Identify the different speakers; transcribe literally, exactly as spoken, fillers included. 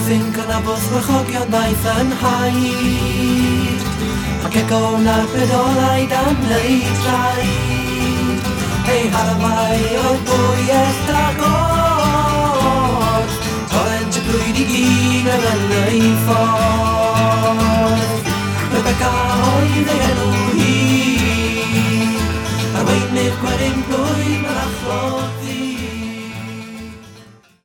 Speaker 1: think yn abwth marchogion daeth yn haid ac ego na bedolau dan leid traed Hei haramai oedd bwyell agor Torrent y blwydd i gyn ar yn ei ffordd